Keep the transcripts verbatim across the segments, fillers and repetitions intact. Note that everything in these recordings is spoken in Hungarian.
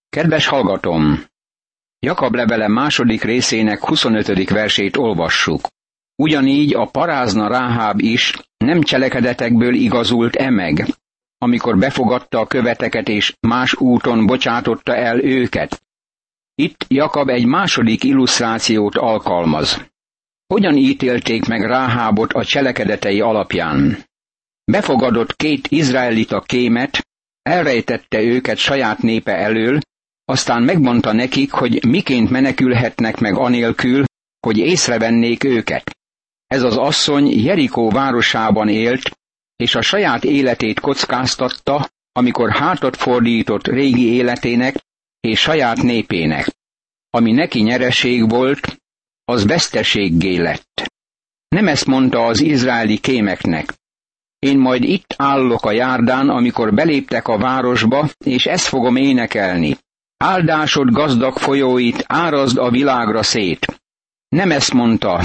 Kedves hallgatom! Jakab levele második részének huszonötödik versét olvassuk. Ugyanígy a parázna Ráháb is nem cselekedetekből igazult-e meg, amikor befogadta a követeket és más úton bocsátotta el őket. Itt Jakab egy második illusztrációt alkalmaz. Hogyan ítélték meg Ráhábot a cselekedetei alapján? Befogadott két izraelita kémet, elrejtette őket saját népe elől, aztán megmondta nekik, hogy miként menekülhetnek meg anélkül, hogy észrevennék őket. Ez az asszony Jerikó városában élt, és a saját életét kockáztatta, amikor hátat fordított régi életének és saját népének. Ami neki nyereség volt, az veszteséggé lett. Nem ezt mondta az izraeli kémeknek. Én majd itt állok a járdán, amikor beléptek a városba, és ezt fogom énekelni. Áldásod gazdag folyóit árazd a világra szét. Nem ezt mondta.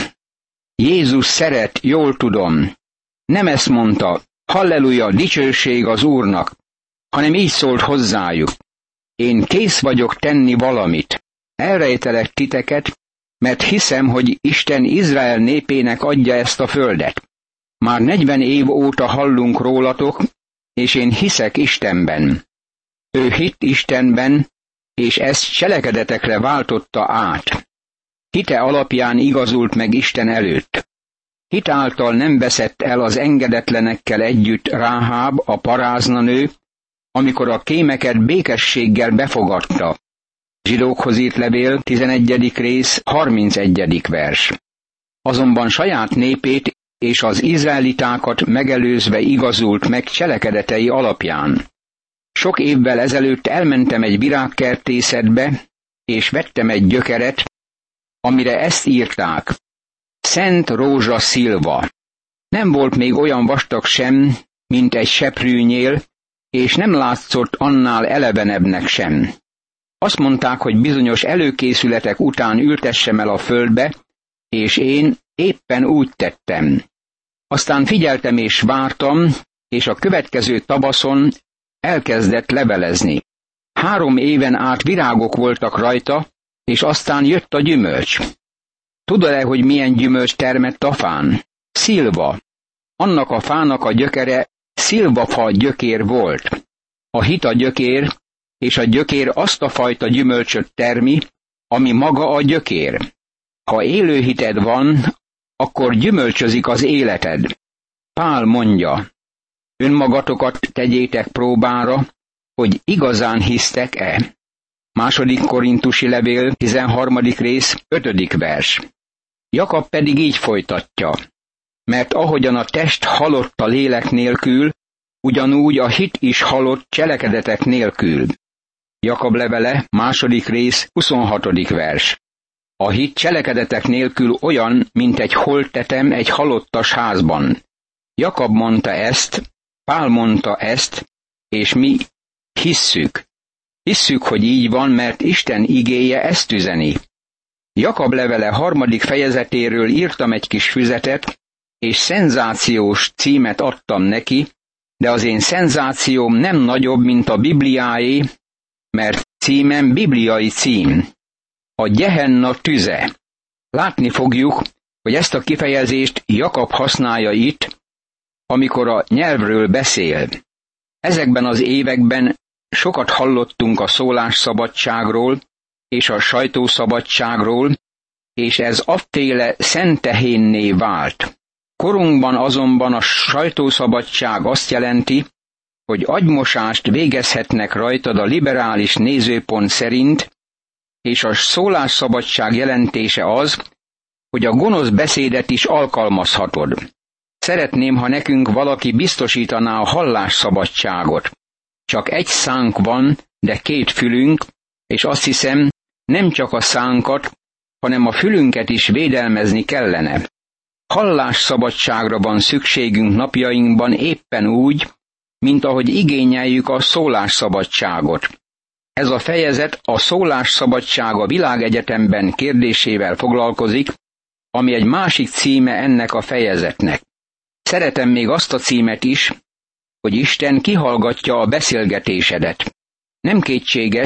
Jézus szeret, jól tudom. Nem ezt mondta. Halleluja, dicsőség az Úrnak. Hanem így szólt hozzájuk. Én kész vagyok tenni valamit. Elrejtelek titeket, mert hiszem, hogy Isten Izrael népének adja ezt a földet. Már negyven év óta hallunk rólatok, és én hiszek Istenben. Ő hitt Istenben, és ezt cselekedetekre váltotta át. Hite alapján igazult meg Isten előtt. Hit által nem veszett el az engedetlenekkel együtt Ráháb, a paráznanő, amikor a kémeket békességgel befogadta. Zsidókhoz írt levél, tizenegyedik rész, harmincegyedik vers. Azonban saját népét és az izraelitákat megelőzve igazult meg cselekedetei alapján. Sok évvel ezelőtt elmentem egy virágkertészetbe, és vettem egy gyökeret, amire ezt írták. Szent Rózsa Szilva. Nem volt még olyan vastag sem, mint egy seprűnyél, és nem látszott annál elevenebbnek sem. Azt mondták, hogy bizonyos előkészületek után ültessem el a földbe, és én éppen úgy tettem. Aztán figyeltem és vártam, és a következő tavaszon elkezdett levelezni. Három éven át virágok voltak rajta, és aztán jött a gyümölcs. Tudod-e, hogy milyen gyümölcs termett a fán? Szilva. Annak a fának a gyökere szilvafa gyökér volt. A hit a gyökér, és a gyökér azt a fajta gyümölcsöt termi, ami maga a gyökér. Ha élő hited van, akkor gyümölcsözik az életed. Pál mondja, önmagatokat tegyétek próbára, hogy igazán hisztek-e. Második Korintusi levél, tizenharmadik rész, ötödik vers. Jakab pedig így folytatja, mert ahogyan a test halott a lélek nélkül, ugyanúgy a hit is halott cselekedetek nélkül. Jakab levele, második rész, huszonhatodik vers. A hit cselekedetek nélkül olyan, mint egy holttetem egy halottas házban. Jakab mondta ezt, Pál mondta ezt, és mi hisszük. Hisszük, hogy így van, mert Isten igéje ezt üzeni. Jakab levele harmadik fejezetéről írtam egy kis füzetet, és szenzációs címet adtam neki, de az én szenzációm nem nagyobb, mint a Bibliáé, mert címem bibliai cím. A Gehenna tüze. Látni fogjuk, hogy ezt a kifejezést Jakab használja itt, amikor a nyelvről beszél. Ezekben az években sokat hallottunk a szólásszabadságról és a sajtószabadságról, és ez afféle szentehénné vált. Korunkban azonban a sajtószabadság azt jelenti, hogy agymosást végezhetnek rajtad a liberális nézőpont szerint, és a szólásszabadság jelentése az, hogy a gonosz beszédet is alkalmazhatod. Szeretném, ha nekünk valaki biztosítaná a hallásszabadságot. Csak egy szánk van, de két fülünk, és azt hiszem, nem csak a szánkat, hanem a fülünket is védelmezni kellene. Hallásszabadságra van szükségünk napjainkban éppen úgy, mint ahogy igényeljük a szólásszabadságot. Ez a fejezet a szólásszabadság a világegyetemben kérdésével foglalkozik, ami egy másik címe ennek a fejezetnek. Szeretem még azt a címet is, hogy Isten kihallgatja a beszélgetésedet. Nem kétséges,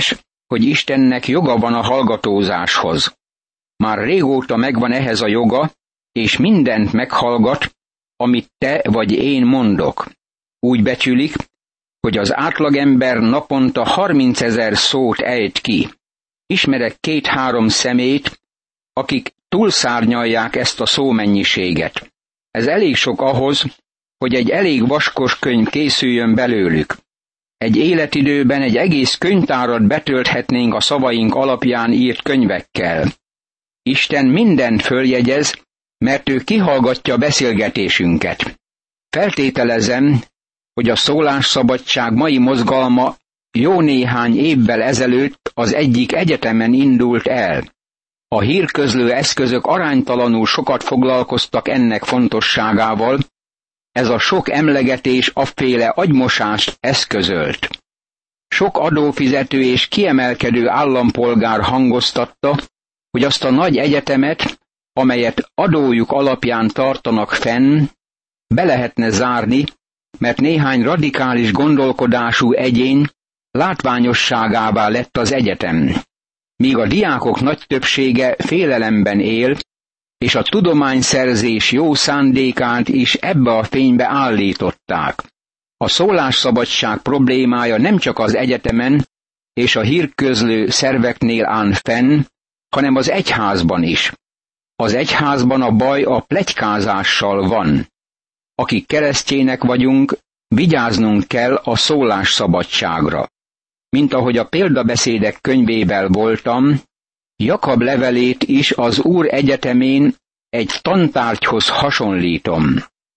hogy Istennek joga van a hallgatózáshoz. Már régóta megvan ehhez a joga, és mindent meghallgat, amit te vagy én mondok. Úgy becsülik, hogy az átlagember naponta harmincezer szót ejt ki. Ismerek két-három szemét, akik túlszárnyalják ezt a szómennyiséget. Ez elég sok ahhoz, hogy egy elég vaskos könyv készüljön belőlük. Egy életidőben egy egész könyvtárat betölthetnénk a szavaink alapján írt könyvekkel. Isten mindent följegyez, mert ő kihallgatja beszélgetésünket. Feltételezem, hogy a szólásszabadság mai mozgalma jó néhány évvel ezelőtt az egyik egyetemen indult el. A hírközlő eszközök aránytalanul sokat foglalkoztak ennek fontosságával, ez a sok emlegetés afféle agymosást eszközölt. Sok adófizető és kiemelkedő állampolgár hangoztatta, hogy azt a nagy egyetemet, amelyet adójuk alapján tartanak fenn, be lehetne zárni, mert néhány radikális gondolkodású egyén látványosságává lett az egyetem. Míg a diákok nagy többsége félelemben él, és a tudományszerzés jó szándékát is ebbe a fénybe állították. A szólásszabadság problémája nem csak az egyetemen és a hírközlő szerveknél áll fenn, hanem az egyházban is. Az egyházban a baj a pletykázással van. Akik keresztjének vagyunk, vigyáznunk kell a szólásszabadságra. Mint ahogy a példabeszédek könyvével voltam, Jakab levelét is az Úr egyetemén egy tantárgyhoz hasonlítom.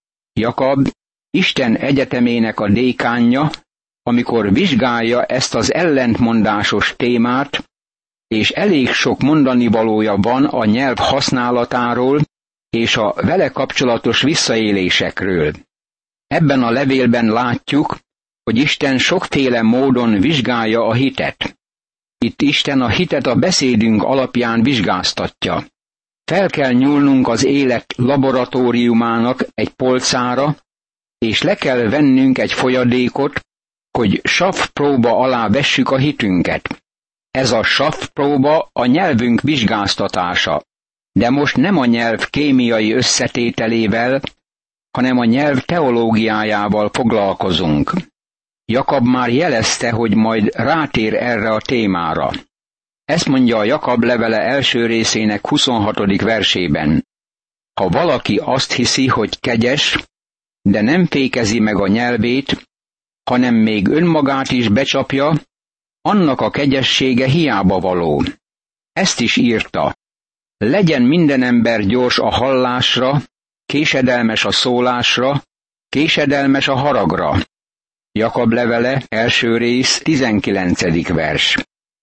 Jakab Isten egyetemének a dékánja, amikor vizsgálja ezt az ellentmondásos témát, és elég sok mondanivalója van a nyelv használatáról és a vele kapcsolatos visszaélésekről. Ebben a levélben látjuk, hogy Isten sokféle módon vizsgálja a hitet. Itt Isten a hitet a beszédünk alapján vizsgáztatja. Fel kell nyúlnunk az élet laboratóriumának egy polcára, és le kell vennünk egy folyadékot, hogy savpróba alá vessük a hitünket. Ez a savpróba a nyelvünk vizsgáztatása, de most nem a nyelv kémiai összetételével, hanem a nyelv teológiájával foglalkozunk. Jakab már jelezte, hogy majd rátér erre a témára. Ezt mondja a Jakab levele első részének huszonhatodik versében. Ha valaki azt hiszi, hogy kegyes, de nem fékezi meg a nyelvét, hanem még önmagát is becsapja, annak a kegyessége hiába való. Ezt is írta. Legyen minden ember gyors a hallásra, késedelmes a szólásra, késedelmes a haragra. Jakab levele, első rész, tizenkilencedik vers.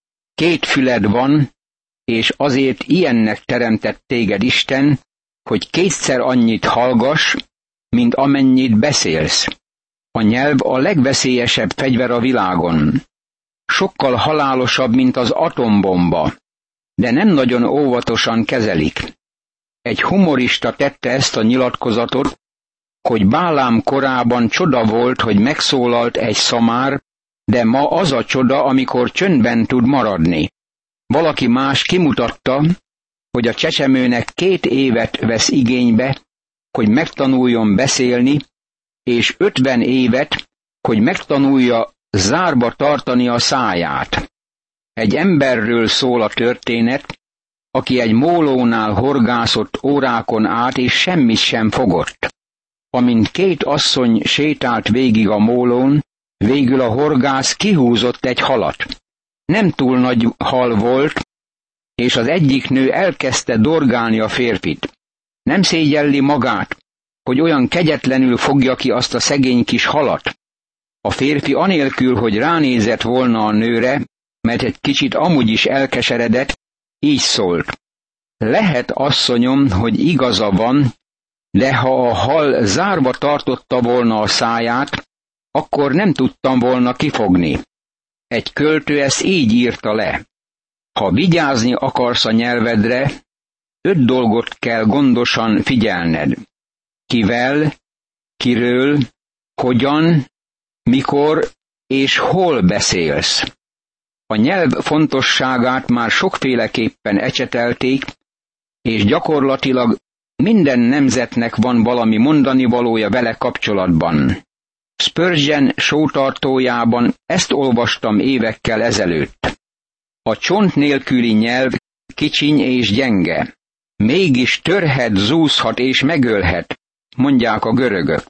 Két füled van, és azért ilyennek teremtett téged Isten, hogy kétszer annyit hallgass, mint amennyit beszélsz. A nyelv a legveszélyesebb fegyver a világon. Sokkal halálosabb, mint az atombomba, de nem nagyon óvatosan kezelik. Egy humorista tette ezt a nyilatkozatot, hogy Bálám korában csoda volt, hogy megszólalt egy szamár, de ma az a csoda, amikor csöndben tud maradni. Valaki más kimutatta, hogy a csecsemőnek két évet vesz igénybe, hogy megtanuljon beszélni, és ötven évet, hogy megtanulja zárba tartani a száját. Egy emberről szól a történet, aki egy mólónál horgászott órákon át, és semmit sem fogott. Amint két asszony sétált végig a mólón, végül a horgász kihúzott egy halat. Nem túl nagy hal volt, és az egyik nő elkezdte dorgálni a férfit. Nem szégyelli magát, hogy olyan kegyetlenül fogja ki azt a szegény kis halat. A férfi anélkül, hogy ránézett volna a nőre, mert egy kicsit amúgy is elkeseredett, így szólt. Lehet, asszonyom, hogy igaza van, de ha a hal zárva tartotta volna a száját, akkor nem tudtam volna kifogni. Egy költő ezt így írta le. Ha vigyázni akarsz a nyelvedre, öt dolgot kell gondosan figyelned. Kivel, kiről, hogyan, mikor és hol beszélsz. A nyelv fontosságát már sokféleképpen ecsetelték, és gyakorlatilag minden nemzetnek van valami mondani valója vele kapcsolatban. Spurgeon sótartójában ezt olvastam évekkel ezelőtt. A csont nélküli nyelv kicsiny és gyenge. Mégis törhet, zúzhat és megölhet, mondják a görögök.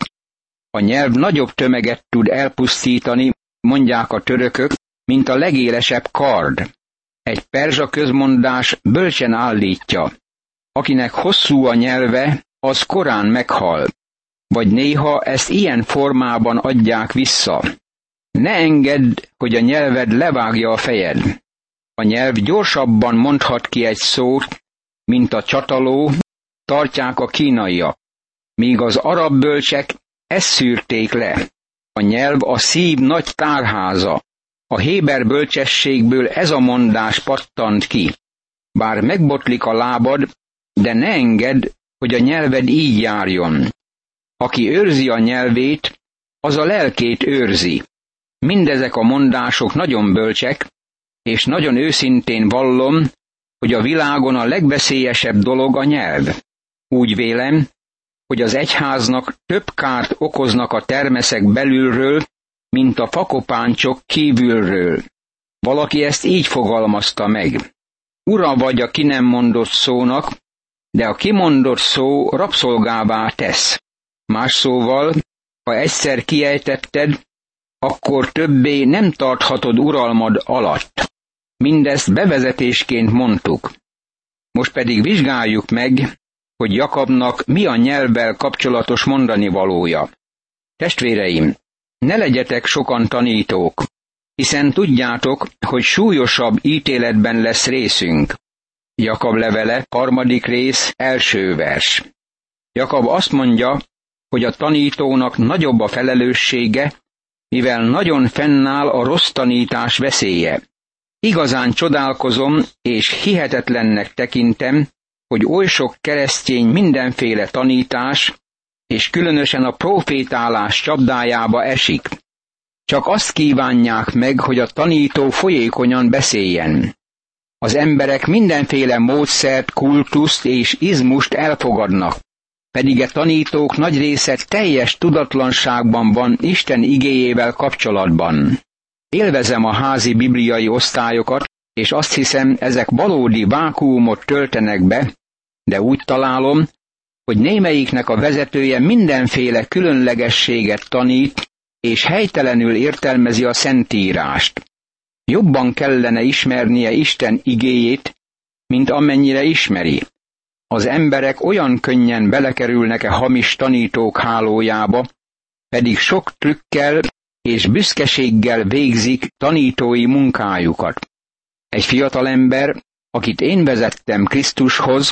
A nyelv nagyobb tömeget tud elpusztítani, mondják a törökök, mint a legélesebb kard. Egy perzsa közmondás bölcsen állítja: akinek hosszú a nyelve, az korán meghal. Vagy néha ezt ilyen formában adják vissza: ne engedd, hogy a nyelved levágja a fejed. A nyelv gyorsabban mondhat ki egy szót, mint a csataló, tartják a kínaiak. Míg az arab bölcsek ezt szűrték le. A nyelv a szív nagy tárháza. A héber bölcsességből ez a mondás pattant ki: bár megbotlik a lábad, de ne engedd, hogy a nyelved így járjon. Aki őrzi a nyelvét, az a lelkét őrzi. Mindezek a mondások nagyon bölcsek, és nagyon őszintén vallom, hogy a világon a legveszélyesebb dolog a nyelv. Úgy vélem, hogy az egyháznak több kárt okoznak a termeszek belülről, mint a fakopáncsok kívülről. Valaki ezt így fogalmazta meg: ura vagy a ki nem mondott szónak, de a kimondott szó rabszolgává tesz. Más szóval, ha egyszer kiejtetted, akkor többé nem tarthatod uralmad alatt. Mindezt bevezetésként mondtuk. Most pedig vizsgáljuk meg, hogy Jakabnak mi a nyelvvel kapcsolatos mondani valója. Testvéreim, ne legyetek sokan tanítók, hiszen tudjátok, hogy súlyosabb ítéletben lesz részünk. Jakab levele, harmadik rész, első vers. Jakab azt mondja, hogy a tanítónak nagyobb a felelőssége, mivel nagyon fennáll a rossz tanítás veszélye. Igazán csodálkozom és hihetetlennek tekintem, hogy oly sok keresztény mindenféle tanítás, és különösen a profétálás csapdájába esik. Csak azt kívánják meg, hogy a tanító folyékonyan beszéljen. Az emberek mindenféle módszert, kultuszt és izmust elfogadnak, pedig a tanítók nagy része teljes tudatlanságban van Isten igéjével kapcsolatban. Élvezem a házi bibliai osztályokat, és azt hiszem, ezek valódi vákuumot töltenek be, de úgy találom, hogy némelyiknek a vezetője mindenféle különlegességet tanít, és helytelenül értelmezi a Szentírást. Jobban kellene ismernie Isten igéjét, mint amennyire ismeri. Az emberek olyan könnyen belekerülnek-e hamis tanítók hálójába, pedig sok trükkel és büszkeséggel végzik tanítói munkájukat. Egy fiatalember, akit én vezettem Krisztushoz,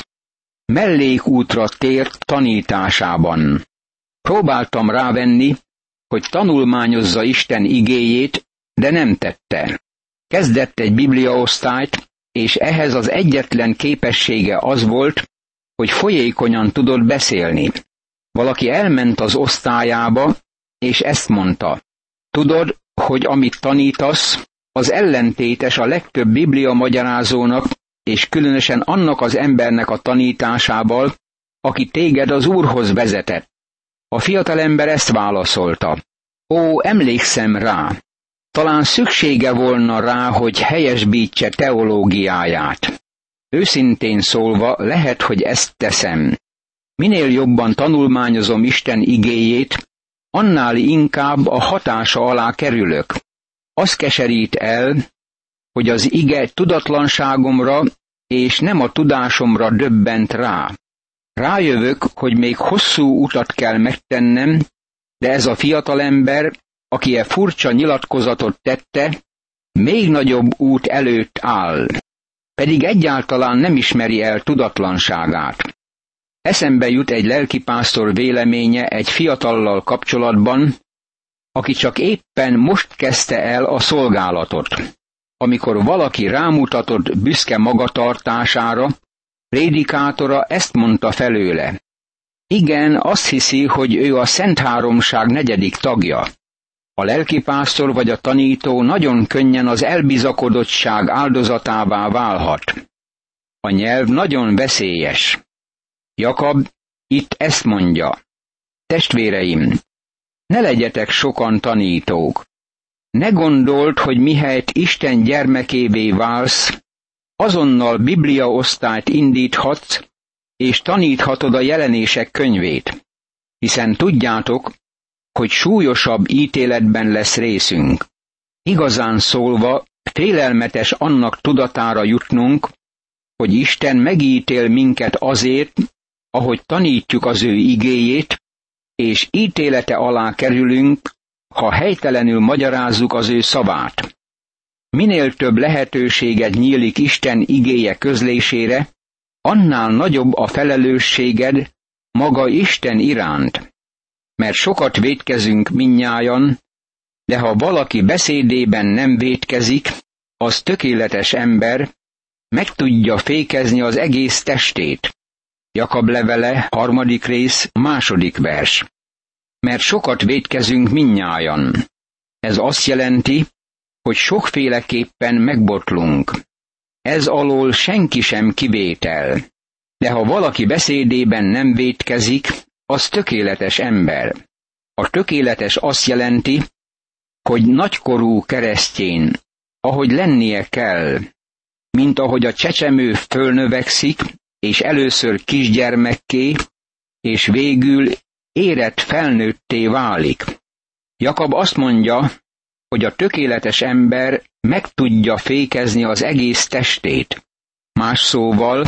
mellékútra tért tanításában. Próbáltam rávenni, hogy tanulmányozza Isten igéjét, de nem tette. Kezdett egy bibliaosztályt, és ehhez az egyetlen képessége az volt, hogy folyékonyan tudott beszélni. Valaki elment az osztályába, és ezt mondta: tudod, hogy amit tanítasz, az ellentétes a legtöbb biblia magyarázónak, és különösen annak az embernek a tanításával, aki téged az Úrhoz vezetett. A fiatalember ezt válaszolta: ó, emlékszem rá, talán szüksége volna rá, hogy helyesbítse teológiáját. Őszintén szólva, lehet, hogy ezt teszem. Minél jobban tanulmányozom Isten igéjét, annál inkább a hatása alá kerülök. Az keserít el, hogy az ige tudatlanságomra és nem a tudásomra döbbent rá. Rájövök, hogy még hosszú utat kell megtennem, de ez a fiatalember, aki e furcsa nyilatkozatot tette, még nagyobb út előtt áll, pedig egyáltalán nem ismeri el tudatlanságát. Eszembe jut egy lelkipásztor véleménye egy fiatallal kapcsolatban, aki csak éppen most kezdte el a szolgálatot. Amikor valaki rámutatott büszke magatartására, prédikátora ezt mondta felőle: igen, azt hiszi, hogy ő a Szentháromság negyedik tagja. A lelkipásztor vagy a tanító nagyon könnyen az elbizakodottság áldozatává válhat. A nyelv nagyon veszélyes. Jakab itt ezt mondja: testvéreim, ne legyetek sokan tanítók. Ne gondold, hogy mihelyt Isten gyermekévé válsz, azonnal bibliaosztályt indíthatsz, és taníthatod a jelenések könyvét, hiszen tudjátok, hogy súlyosabb ítéletben lesz részünk. Igazán szólva, félelmetes annak tudatára jutnunk, hogy Isten megítél minket azért, ahogy tanítjuk az ő igéjét, és ítélete alá kerülünk, ha helytelenül magyarázzuk az ő szavát. Minél több lehetőséged nyílik Isten igéje közlésére, annál nagyobb a felelősséged maga Isten iránt. Mert sokat vétkezünk mindnyájan, de ha valaki beszédében nem vétkezik, az tökéletes ember, meg tudja fékezni az egész testét. Jakab levele, harmadik rész, második vers. Mert sokat vétkezünk mindnyájan. Ez azt jelenti, hogy sokféleképpen megbotlunk. Ez alól senki sem kivétel. De ha valaki beszédében nem vétkezik, az tökéletes ember. A tökéletes azt jelenti, hogy nagykorú keresztjén, ahogy lennie kell, mint ahogy a csecsemő fölnövekszik, és először kisgyermekké, és végül érett felnőtté válik. Jakab azt mondja, hogy a tökéletes ember meg tudja fékezni az egész testét. Más szóval,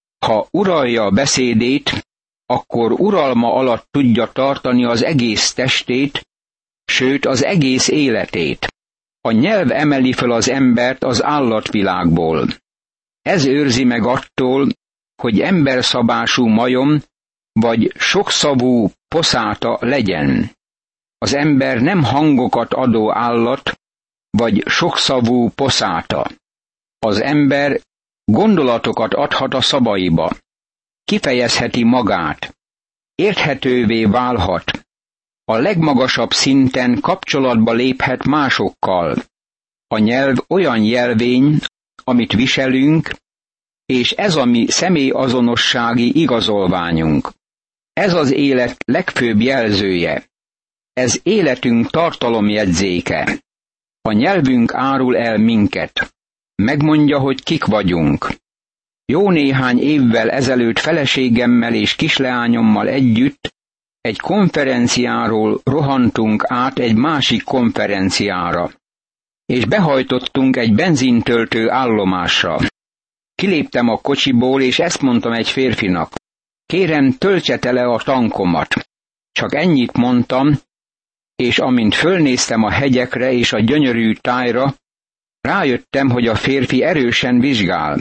ha uralja a beszédét, akkor uralma alatt tudja tartani az egész testét, sőt az egész életét. A nyelv emeli föl az embert az állatvilágból. Ez őrzi meg attól, hogy emberszabású majom vagy sokszavú poszáta legyen. Az ember nem hangokat adó állat, vagy sokszavú poszáta. Az ember gondolatokat adhat a szavaiba, kifejezheti magát, érthetővé válhat, a legmagasabb szinten kapcsolatba léphet másokkal. A nyelv olyan jelvény, amit viselünk, és ez a mi személyazonossági igazolványunk. Ez az élet legfőbb jelzője. Ez életünk tartalomjegyzéke. A nyelvünk árul el minket. Megmondja, hogy kik vagyunk. Jó néhány évvel ezelőtt feleségemmel és kisleányommal együtt egy konferenciáról rohantunk át egy másik konferenciára, és behajtottunk egy benzintöltő állomásra. Kiléptem a kocsiból, és ezt mondtam egy férfinak: kérem, töltse tele a tankomat. Csak ennyit mondtam, és amint fölnéztem a hegyekre és a gyönyörű tájra, rájöttem, hogy a férfi erősen vizsgál.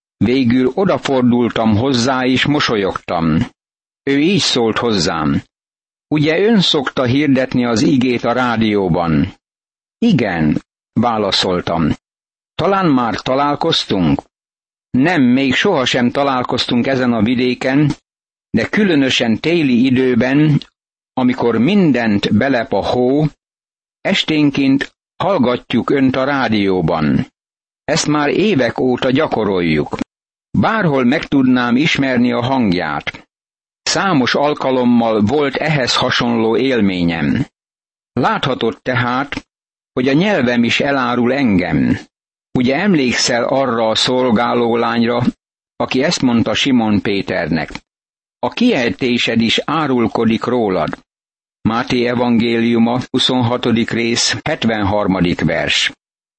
Végül odafordultam hozzá, és mosolyogtam. Ő így szólt hozzám: ugye ön szokta hirdetni az igét a rádióban? Igen, válaszoltam. Talán már találkoztunk? Nem, még sohasem találkoztunk ezen a vidéken, de különösen téli időben, amikor mindent belep a hó, esténként hallgatjuk önt a rádióban. Ezt már évek óta gyakoroljuk. Bárhol meg tudnám ismerni a hangját. Számos alkalommal volt ehhez hasonló élményem. Láthatod tehát, hogy a nyelvem is elárul engem. Ugye emlékszel arra a szolgáló lányra, aki ezt mondta Simon Péternek: a kiejtésed is árulkodik rólad. Máté evangéliuma, huszonhatodik rész, hetvenharmadik vers.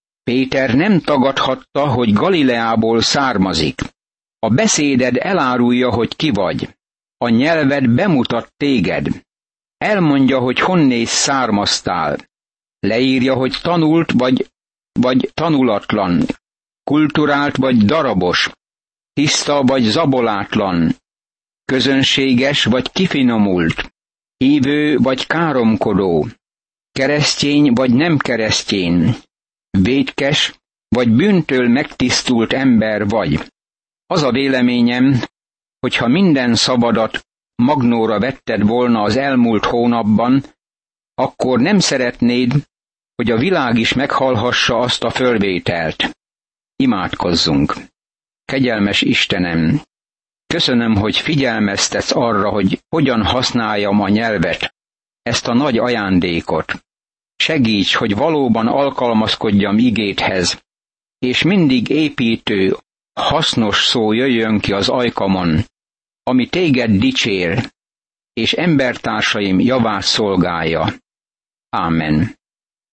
Péter nem tagadhatta, hogy Galileából származik. A beszéded elárulja, hogy ki vagy. A nyelved bemutat téged. Elmondja, hogy honnét származtál. Leírja, hogy tanult vagy, vagy tanulatlan, kulturált vagy darabos, tiszta vagy zabolátlan, közönséges vagy kifinomult, hívő vagy káromkodó, keresztény vagy nem keresztény, vétkes vagy bűntől megtisztult ember vagy. Az a véleményem, hogyha minden szavadat magnóra vetted volna az elmúlt hónapban, akkor nem szeretnéd, hogy a világ is meghallhassa azt a fölvételt. Imádkozzunk. Kegyelmes Istenem, köszönöm, hogy figyelmeztetsz arra, hogy hogyan használjam a nyelvet, ezt a nagy ajándékot. Segíts, hogy valóban alkalmazkodjam igédhez, és mindig építő, hasznos szó jöjjön ki az ajkamon, ami téged dicsér, és embertársaim javát szolgálja. Ámen.